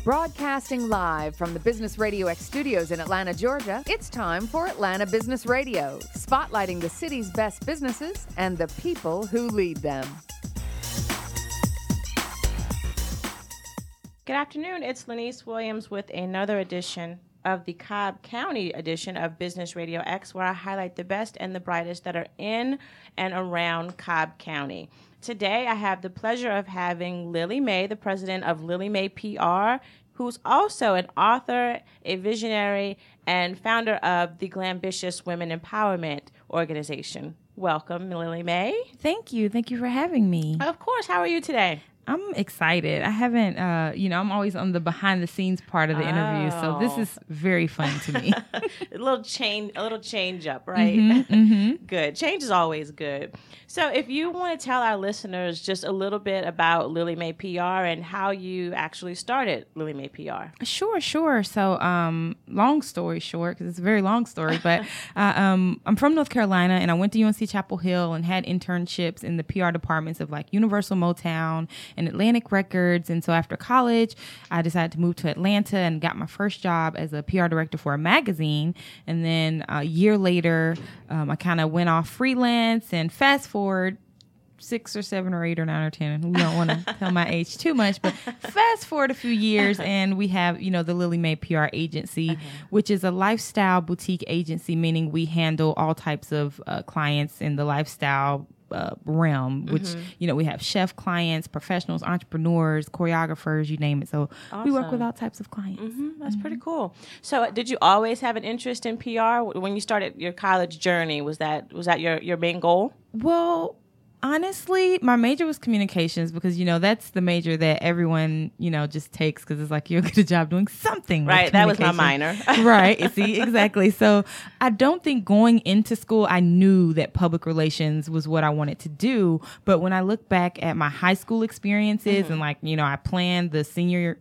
Broadcasting live from the Business Radio X studios in Atlanta, Georgia, it's time for Atlanta Business Radio, spotlighting the city's best businesses and the people who lead them. Good afternoon. It's Lanice Williams with another edition of the Cobb County edition of Business Radio X, where I highlight the best and the brightest that are in and around Cobb County. Today, I have the pleasure of having Lily May, the president of Lily May PR, who's also an author, a visionary, and founder of the Glambitious Women Empowerment Organization. Welcome, Lily May. Thank you. Thank you for having me. Of course. How are you today? I'm excited. I haven't, I'm always on the behind the scenes part of the interview, so this is very fun to me. a little change up, right? Good. Change is always good. So if you want to tell our listeners just a little bit about Lily May PR and how you actually started Lily May PR. Sure. So, long story short, because it's a very long story, but I'm from North Carolina, and I went to UNC Chapel Hill and had internships in the PR departments of like Universal Motown and Atlantic Records. And so after college, I decided to move to Atlanta and got my first job as a PR director for a magazine. And then a year later, I kind of went off freelance, and fast forward 6 or 7 or 8 or 9 or 10. We don't want to tell my age too much, but fast forward a few years and we have, the Lily May PR agency, which is a lifestyle boutique agency, meaning we handle all types of clients in the lifestyle realm, which, we have chef clients, professionals, entrepreneurs, choreographers, you name it. So we work with all types of clients. That's pretty cool. So did you always have an interest in PR when you started your college journey? Was that your main goal? Well, honestly, my major was communications because, that's the major that everyone, just takes because it's like you'll get a job doing something. Right. That was my minor. Right. See, exactly. So I don't think going into school, I knew that public relations was what I wanted to do. But when I look back at my high school experiences and I planned the senior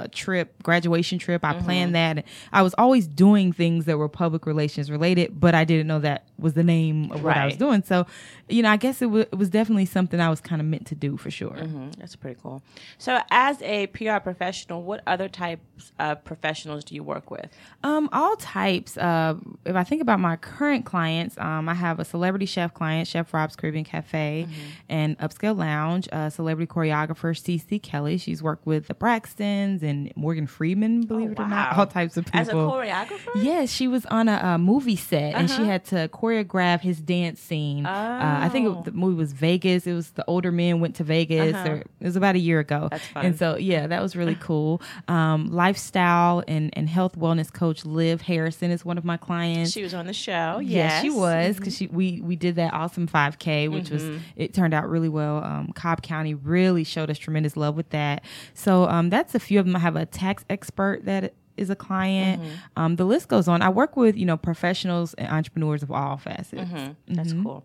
graduation trip. I planned that. I was always doing things that were public relations related, but I didn't know that was the name of what I was doing. So, I guess it was definitely something I was kind of meant to do for sure. That's pretty cool. So as a PR professional, what other types of professionals do you work with? All types. If I think about my current clients, I have a celebrity chef client, Chef Rob's Caribbean Cafe and Upscale Lounge, celebrity choreographer, CeCe Kelly. She's worked with the Braxtons and Morgan Freeman, believe it or not, all types of people. As a choreographer? Yes, she was on a movie set and she had to choreograph his dance scene. I think the movie was Vegas. It was the older men went to Vegas. Or it was about a year ago. That's fun. And so, that was really cool. Lifestyle and health wellness coach Liv Harrison is one of my clients. She was on the show. Yes, she was, because we did that awesome 5K, which it turned out really well. Cobb County really showed us tremendous love with that. So that's a few of them. I have a tax expert that is a client. The list goes on. I work with, professionals and entrepreneurs of all facets. That's cool.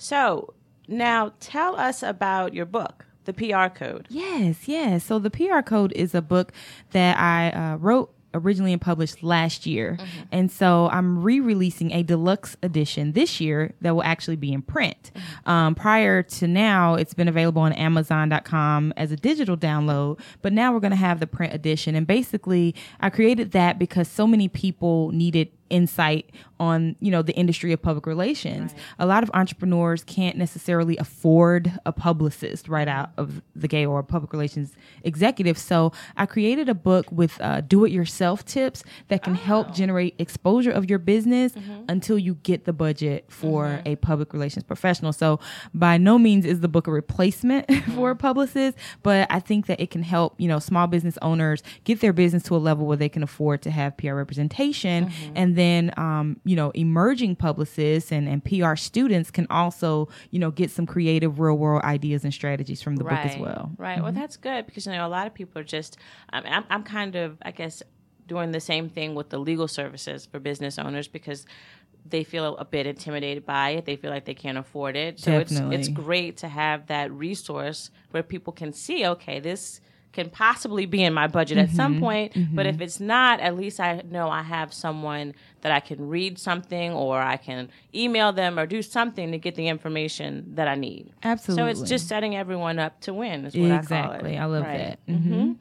So now tell us about your book, The PR Code. Yes. So The PR Code is a book that I wrote originally and published last year. And so I'm re-releasing a deluxe edition this year that will actually be in print. Prior to now, it's been available on Amazon.com as a digital download, but now we're going to have the print edition. And basically, I created that because so many people needed insight on, the industry of public relations. Right. A lot of entrepreneurs can't necessarily afford a publicist right out of the gate or a public relations executive. So I created a book with do-it-yourself tips that can help generate exposure of your business until you get the budget for a public relations professional. So by no means is the book a replacement for a publicist, but I think that it can help, small business owners get their business to a level where they can afford to have PR representation. And then, emerging publicists and PR students can also, get some creative real world ideas and strategies from the book as well. Right. Well, that's good because, a lot of people are just, I'm kind of, I guess, doing the same thing with the legal services for business owners because they feel a bit intimidated by it. They feel like they can't afford it. So it's great to have that resource where people can see, okay, this can possibly be in my budget at some point, but if it's not, at least I know I have someone that I can read something or I can email them or do something to get the information that I need. Absolutely. So it's just setting everyone up to win is what I call it. Exactly. I love that.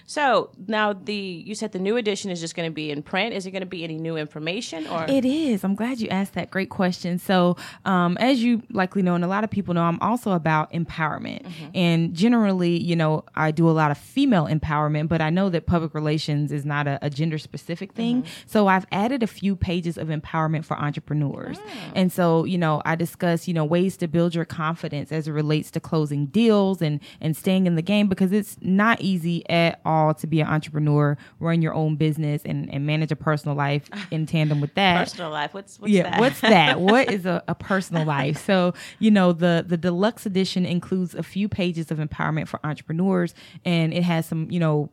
So now you said the new edition is just going to be in print. Is it going to be any new information? Or It is. I'm glad you asked that. Great question. So as you likely know, and a lot of people know, I'm also about empowerment. And generally, I do a lot of female empowerment, but I know that public relations is not a gender specific thing. So I've added a few pages of empowerment for entrepreneurs. And so, I discuss, ways to build your confidence as it relates to closing deals and staying in the game, because it's not easy at all to be an entrepreneur, run your own business and manage a personal life in tandem with that. Personal life. What's that? What's that? What is a personal life? So, the deluxe edition includes a few pages of empowerment for entrepreneurs, and it has some,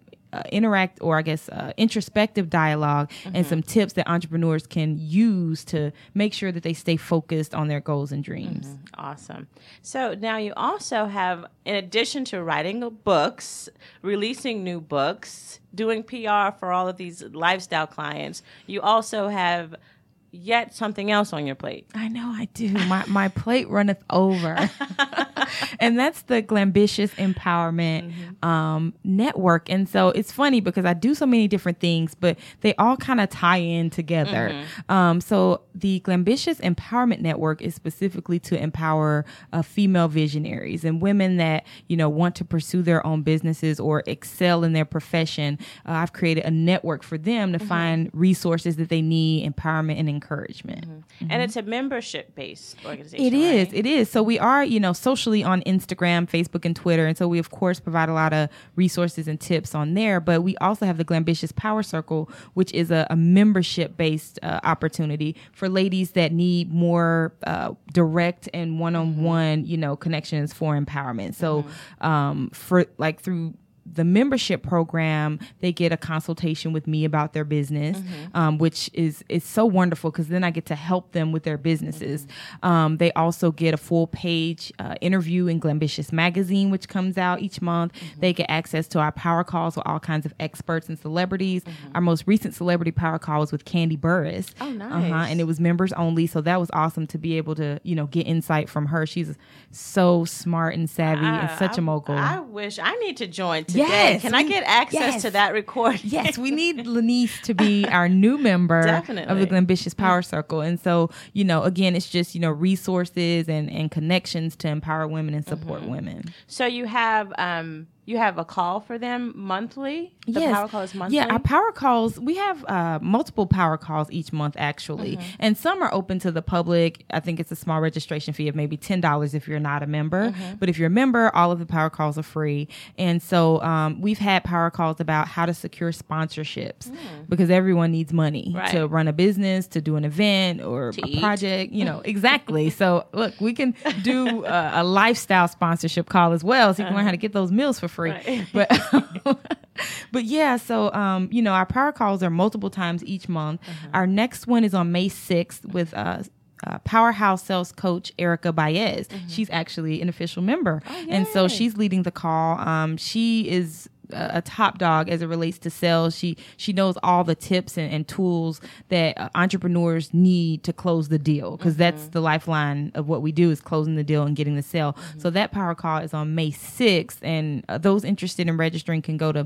introspective dialogue and some tips that entrepreneurs can use to make sure that they stay focused on their goals and dreams. Awesome. So now you also have, in addition to writing books, releasing new books, doing PR for all of these lifestyle clients, you also have yet something else on your plate. I know I do. My plate runneth over. And that's the Glambitious Empowerment Network. And so it's funny because I do so many different things, but they all kind of tie in together. So the Glambitious Empowerment Network is specifically to empower female visionaries and women that, want to pursue their own businesses or excel in their profession. I've created a network for them to find resources that they need, empowerment and encouragement. And it's a membership-based organization. It is. So we are, socially on Instagram, Facebook, and Twitter. And so we, of course, provide a lot of resources and tips on there. But we also have the Glambitious Power Circle, which is a membership-based opportunity for ladies that need more direct and one-on-one, connections for empowerment. So through the membership program, they get a consultation with me about their business, which is so wonderful because then I get to help them with their businesses. They also get a full page interview in Glambitious Magazine, which comes out each month. They get access to our power calls with all kinds of experts and celebrities. Our most recent celebrity power call was with Kandi Burruss. Oh, nice. And it was members only. So that was awesome to be able to, get insight from her. She's so smart and savvy and such a mogul. I wish I need to join today. Yes, Can I get access to that recording? Yes, we need Lanice to be our new member Definitely. of the Glambitious Power Circle. And so, again, it's just, resources and connections to empower women and support women. So you have a call for them monthly? The Yes. power call is monthly? Yeah, our power calls, we have multiple power calls each month, actually. And some are open to the public. I think it's a small registration fee of maybe $10 if you're not a member. But if you're a member, all of the power calls are free. And so we've had power calls about how to secure sponsorships because everyone needs money to run a business, to do an event or To a eat. project, exactly. So look, we can do a lifestyle sponsorship call as well, so you can learn how to get those meals for free. Right. But yeah, so, our power calls are multiple times each month. Our next one is on May 6th with Powerhouse Sales Coach Erica Baez. She's actually an official member. And so she's leading the call. She is a top dog as it relates to sales. She knows all the tips and tools that entrepreneurs need to close the deal, because that's the lifeline of what we do, is closing the deal and getting the sale. So that power call is on May 6th, and those interested in registering can go to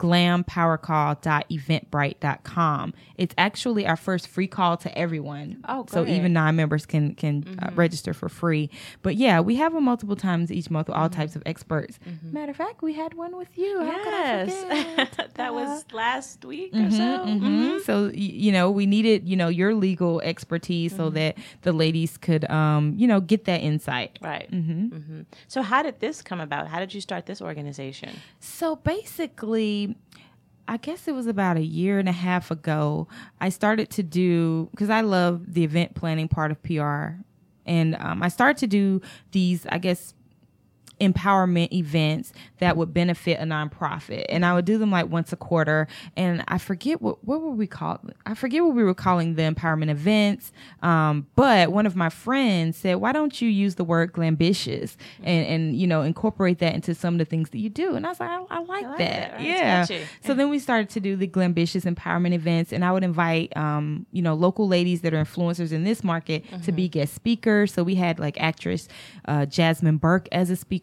glampowercall.eventbrite.com. It's actually our first free call to everyone. Oh, so great. even non-members can register for free. But yeah, we have them multiple times each month with all types of experts. Matter of fact, we had one with you. How could I forget? That was last week or so. So, we needed, your legal expertise so that the ladies could, get that insight. Right. So how did this come about? How did you start this organization? So basically, I guess it was about a year and a half ago, I started to do, because I love the event planning part of PR, and I started to do these, I guess, empowerment events that would benefit a nonprofit, and I would do them like once a quarter. And I forget what were we called. I forget what we were calling the empowerment events. But one of my friends said, "Why don't you use the word glambitious and incorporate that into some of the things that you do?" And I was like, "I like that. that, right? It's Yeah." catchy. So then we started to do the glambitious empowerment events, and I would invite local ladies that are influencers in this market to be guest speakers. So we had like actress Jasmine Burke as a speaker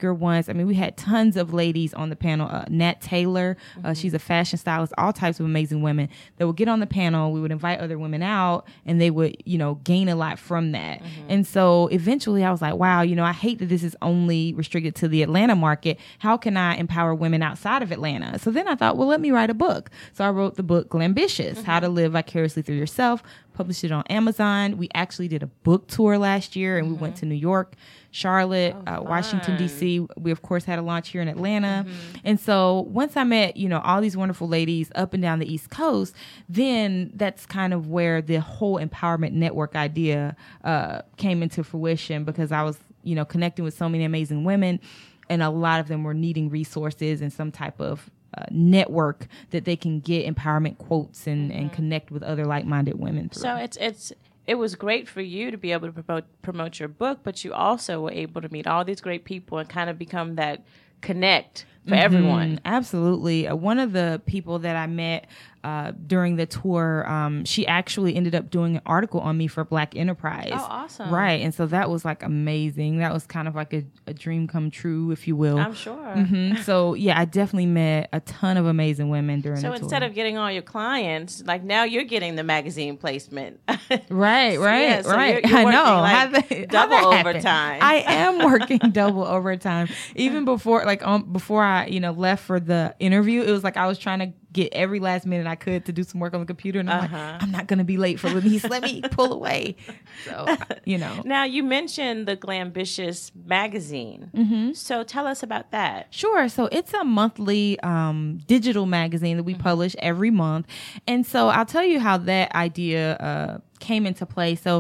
speaker once. I mean, we had tons of ladies on the panel. Nat Taylor, she's a fashion stylist, all types of amazing women that would get on the panel. We would invite other women out and they would, gain a lot from that. And so eventually I was like, wow, I hate that this is only restricted to the Atlanta market. How can I empower women outside of Atlanta? So then I thought, well, let me write a book. So I wrote the book Glambitious, How to Live Vicariously Through Yourself, published it on Amazon. We actually did a book tour last year and we went to New York, Charlotte, Washington, D.C. We, of course, had a launch here in Atlanta. And so once I met, all these wonderful ladies up and down the East Coast, then that's kind of where the whole empowerment network idea came into fruition, because I was, connecting with so many amazing women, and a lot of them were needing resources and some type of network that they can get empowerment quotes and connect with other like-minded women through. So it was great for you to be able to promote your book, but you also were able to meet all these great people and kind of become that connect for everyone. Absolutely. One of the people that I met during the tour, she actually ended up doing an article on me for Black Enterprise. Oh, awesome. Right. And so that was like amazing. That was kind of like a dream come true, if you will. I'm sure. So yeah, I definitely met a ton of amazing women during the tour. So instead of getting all your clients, like now you're getting the magazine placement. Right. Yeah, so Right. You're I know. like double overtime. I am working double overtime. Even before, before I, left for the interview, it was like I was trying to get every last minute I could to do some work on the computer, and I'm like, I'm not going to be late for Lenise. Let me pull away. So, Now, you mentioned the Glambitious magazine. So tell us about that. Sure. So it's a monthly digital magazine that we publish every month. And so I'll tell you how that idea came into play. So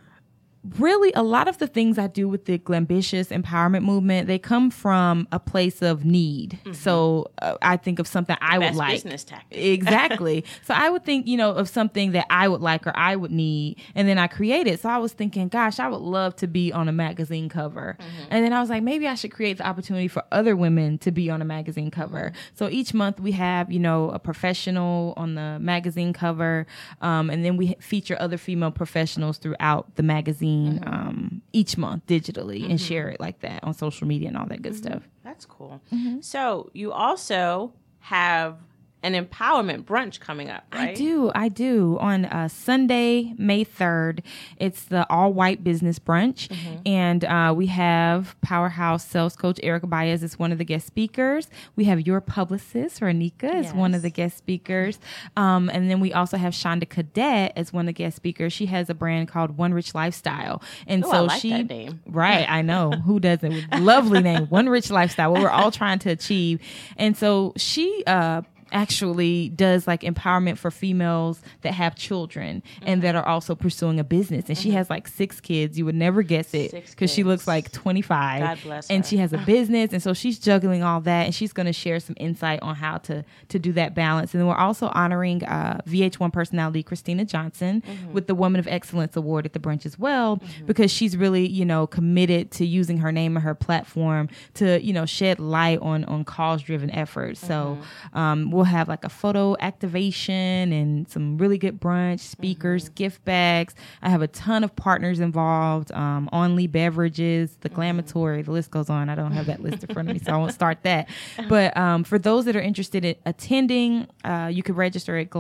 really, a lot of the things I do with the Glambitious empowerment movement, they come from a place of need. So I think of something I would like. Business tactic. Exactly. So I would think, of something that I would like or I would need, and then I create it. So I was thinking, gosh, I would love to be on a magazine cover. And then I was like, maybe I should create the opportunity for other women to be on a magazine cover. So each month we have, a professional on the magazine cover, and then we feature other female professionals throughout the magazine each month digitally and share it like that on social media and all that good stuff. That's cool. So you also have an empowerment brunch coming up, right? I do. On Sunday, May 3rd, it's the all-white business brunch. And we have Powerhouse sales coach Erica Baez as one of the guest speakers. We have your publicist, Ranika, as one of the guest speakers. And then we also have Shonda Cadet as one of the guest speakers. She has a brand called One Rich Lifestyle. And I like that name. Right, I know. Who doesn't? Lovely name. One Rich Lifestyle, what we're all trying to achieve. And so she actually does like empowerment for females that have children and that are also pursuing a business. And she has like 6 kids. You would never guess it because she looks like 25. God bless her. And she has a business. And so she's juggling all that. And she's going to share some insight on how to do that balance. And then we're also honoring VH1 personality Christina Johnson with the Woman of Excellence Award at the brunch as well, because she's really, committed to using her name and her platform to, shed light on cause-driven efforts. So we'll have like a photo activation and some really good brunch, speakers, gift bags. I have a ton of partners involved, Only Beverages, The Glamatory, the list goes on. I don't have that list in front of me, so I won't start that. But for those that are interested in attending, you can register at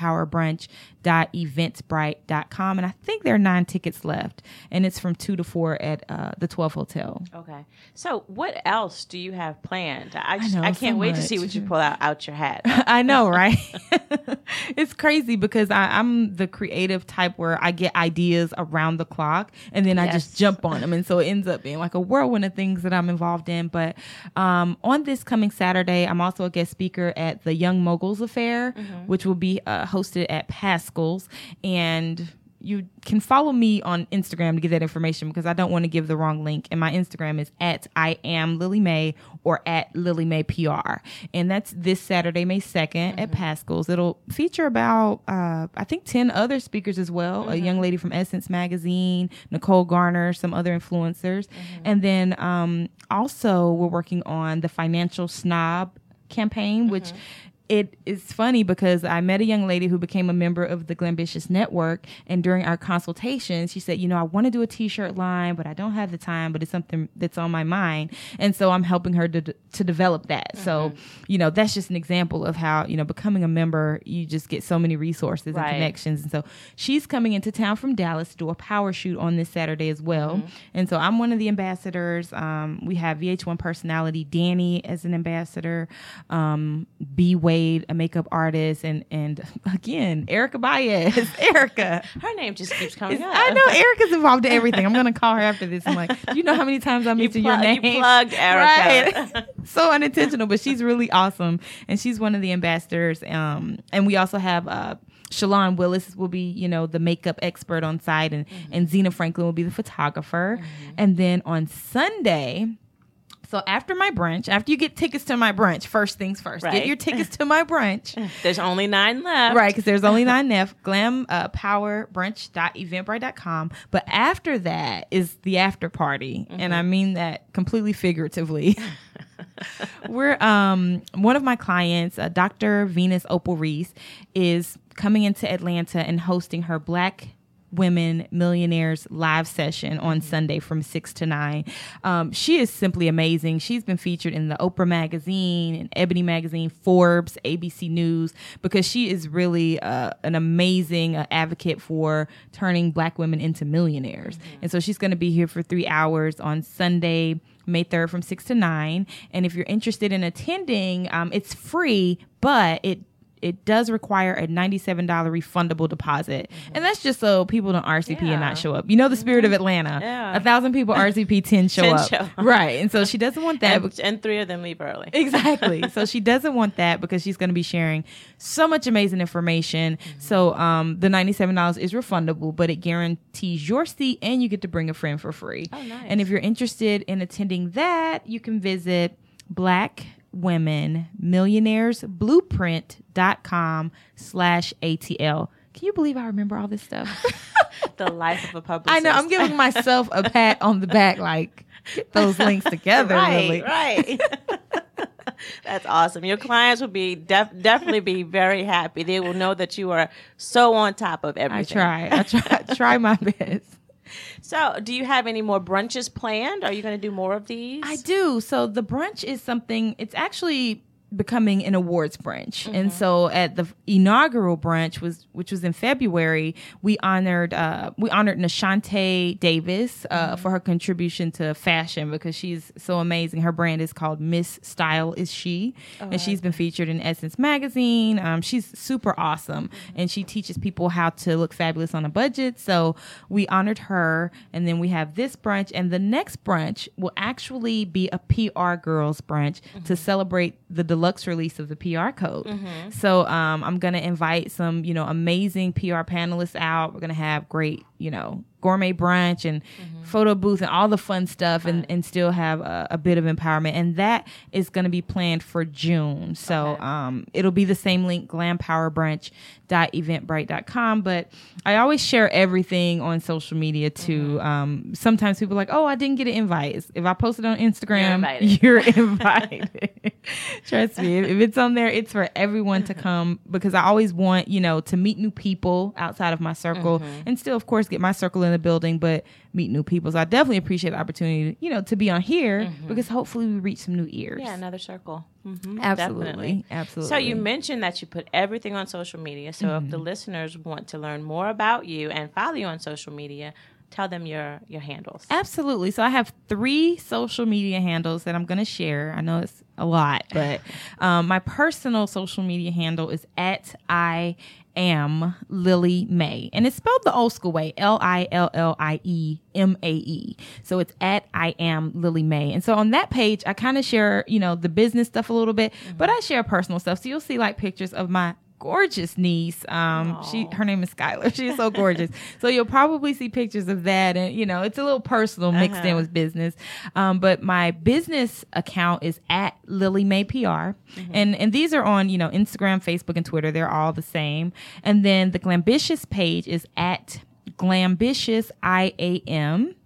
glampowerbrunch.eventbrite.com. And I think there are 9 tickets left, and it's from 2 to 4 at the 12 Hotel. Okay. So what else do you have planned? I can't so wait to much. see what you pull out your hat. I know, right? It's crazy because I'm the creative type where I get ideas around the clock and then I just jump on them. And so it ends up being like a whirlwind of things that I'm involved in. But on this coming Saturday, I'm also a guest speaker at the Young Moguls Affair, which will be hosted at Pascal's. And you can follow me on Instagram to get that information because I don't want to give the wrong link. And my Instagram is at I am Lily Mae or at Lily Mae PR. And that's this Saturday, May 2nd at Pascal's. It'll feature about, I think 10 other speakers as well. A young lady from Essence Magazine, Nicole Garner, some other influencers. And then also we're working on the Financial Snob campaign, which it is funny because I met a young lady who became a member of the Glambitious Network, and during our consultation, she said, I want to do a t-shirt line, but I don't have the time, but it's something that's on my mind. And so I'm helping her to develop that. Mm-hmm. So, that's just an example of how, becoming a member, you just get so many resources and connections. And so she's coming into town from Dallas to do a power shoot on this Saturday as well. Mm-hmm. And so I'm one of the ambassadors. We have VH1 personality Danny as an ambassador, B. Wade, a makeup artist, and again, Erica Baez. Erica. Her name just keeps coming up. I know Erica's involved in everything. I'm going to call her after this. I'm like, do you know how many times I mentioned your name? You plugged Erica. Right. So unintentional, but she's really awesome. And she's one of the ambassadors. And we also have Shalon Willis will be, the makeup expert on site, and Zena Franklin will be the photographer. Mm-hmm. And then on Sunday, so after my brunch, after you get tickets to my brunch, first things first, get your tickets to my brunch. There's only 9 left. Right, because there's only 9 left. glampowerbrunch.eventbrite.com. But after that is the after party. Mm-hmm. And I mean that completely figuratively. We're one of my clients, Dr. Venus Opal Reese, is coming into Atlanta and hosting her Black Women Millionaires live session on Sunday from 6 to 9. She is simply amazing. She's been featured in the Oprah magazine, and Ebony magazine, Forbes, ABC News, because she is really an amazing advocate for turning Black women into millionaires. Mm-hmm. And so she's going to be here for 3 hours on Sunday, May 3rd from 6 to 9. And if you're interested in attending, it's free, but it does require a $97 refundable deposit. Mm-hmm. And that's just so people don't RSVP and not show up. The spirit of Atlanta. Yeah. 1,000 people RSVP, 10 show up. Right. And so she doesn't want that. And 3 of them leave early. Exactly. So she doesn't want that because she's going to be sharing so much amazing information. Mm-hmm. So the $97 is refundable, but it guarantees your seat and you get to bring a friend for free. Oh, nice. And if you're interested in attending that, you can visit blackwomenmillionairesblueprint.com/ATL. Can you believe I remember all this stuff? The life of a publicist. I know. I'm giving myself a pat on the back, like, get those links together. Right. That's awesome. Your clients will be definitely be very happy. They will know that you are so on top of everything. I try my best. So, do you have any more brunches planned? Are you going to do more of these? I do. So, the brunch is something, it's actually becoming an awards brunch. Mm-hmm. And so at the inaugural brunch, which was in February, we honored Nashante Davis for her contribution to fashion, because she's so amazing. Her brand is called Miss Style Is She, and she's been featured in Essence magazine. She's super awesome, and she teaches people how to look fabulous on a budget. So we honored her, and then we have this brunch, and the next brunch will actually be a PR Girls brunch to celebrate the deluxe release of the PR Code. Mm-hmm. So I'm going to invite some, amazing PR panelists out. We're going to have great, gourmet brunch and photo booth and all the fun stuff, and still have a bit of empowerment. And that is going to be planned for June. So it'll be the same link, glampowerbrunch.eventbrite.com. But I always share everything on social media too. Sometimes people are like, oh, I didn't get an invite. If I post it on Instagram, you're invited. Trust me. If it's on there, it's for everyone to come, because I always want, to meet new people outside of my circle, and still, of course, get my circle in the building, but meet new people. So I definitely appreciate the opportunity, to be on here, because hopefully we reach some new ears. Yeah, another circle. Absolutely. Absolutely. So you mentioned that you put everything on social media. So if the listeners want to learn more about you and follow you on social media, tell them your handles. Absolutely. So I have 3 social media handles that I'm going to share. I know it's a lot, but my personal social media handle is @I am Lily Mae, and it's spelled the old school way, LILLIEMAE. So it's @I am Lily Mae. And so on that page, I kind of share, the business stuff a little bit, but I share personal stuff. So you'll see like pictures of my gorgeous niece. Her name is Skylar. She's so gorgeous. So you'll probably see pictures of that, and it's a little personal mixed in with business. But my business account is @LilyMayPR, and these are on Instagram, Facebook, and Twitter. They're all the same. And then the Glambitious page is @GlambitiousIAM.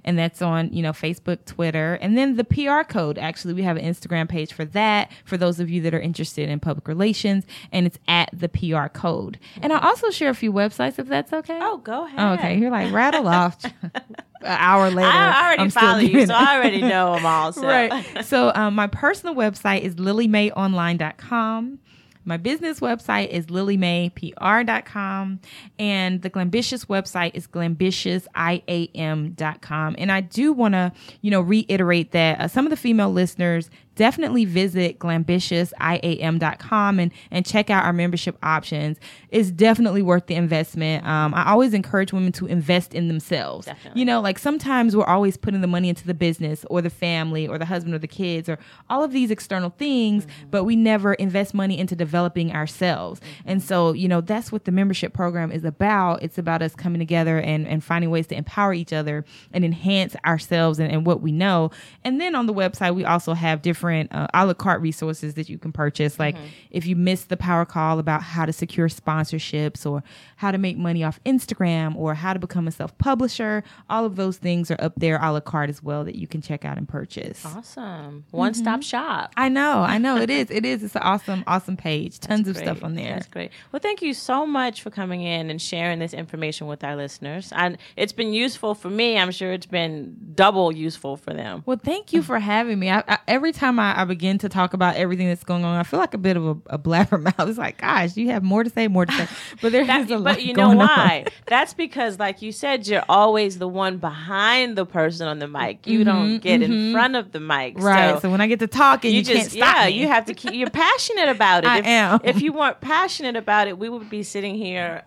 and that's on, Facebook, Twitter. And then the PR Code, actually, we have an Instagram page for that, for those of you that are interested in public relations, and it's at the PR Code. And I'll also share a few websites, if that's okay. Oh, go ahead. Oh, okay, you're like, rattle off. An hour later, I already follow you, so I already know them all. So. Right. So my personal website is lilymayonline.com. My business website is lilymaypr.com, and the Glambitious website is glambitiousiam.com. And I do want to, reiterate that some of the female listeners definitely visit glambitiousiam.com and check out our membership options. It's definitely worth the investment. I always encourage women to invest in themselves. Definitely. Like sometimes we're always putting the money into the business or the family or the husband or the kids or all of these external things, but we never invest money into developing ourselves. And so, that's what the membership program is about. It's about us coming together and finding ways to empower each other and enhance ourselves and what we know. And then on the website, we also have different a la carte resources that you can purchase. Like if you missed the power call about how to secure sponsorships or how to make money off Instagram or how to become a self-publisher, all of those things are up there a la carte as well that you can check out and purchase. Awesome. One-stop shop. I know. It is. It's an awesome page. Tons of stuff on there. That's great. Well, thank you so much for coming in and sharing this information with our listeners. And it's been useful for me. I'm sure it's been double useful for them. Well, thank you for having me. I every time I begin to talk about everything that's going on, I feel like a bit of a blabbermouth. It's like, gosh, you have more to say. But there is a lot. But you know why? That's because, like you said, you're always the one behind the person on the mic. You don't get in front of the mic. Right. So when I get to talking, you can't stop me. You have to keep. You're passionate about it. I am. If you weren't passionate about it, we would be sitting here.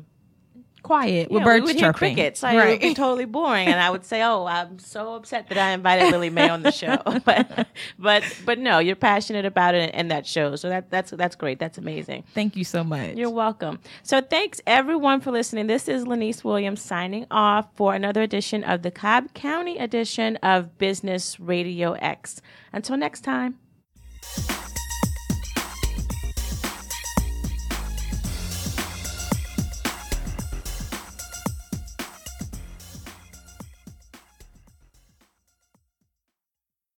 Quiet with birds we would chirping. Hear crickets. It would be totally boring, and I would say, "Oh, I'm so upset that I invited Lily May on the show." but no, you're passionate about it, and that shows. So that's great. That's amazing. Thank you so much. You're welcome. So thanks everyone for listening. This is Lanice Williams signing off for another edition of the Cobb County edition of Business Radio X. Until next time.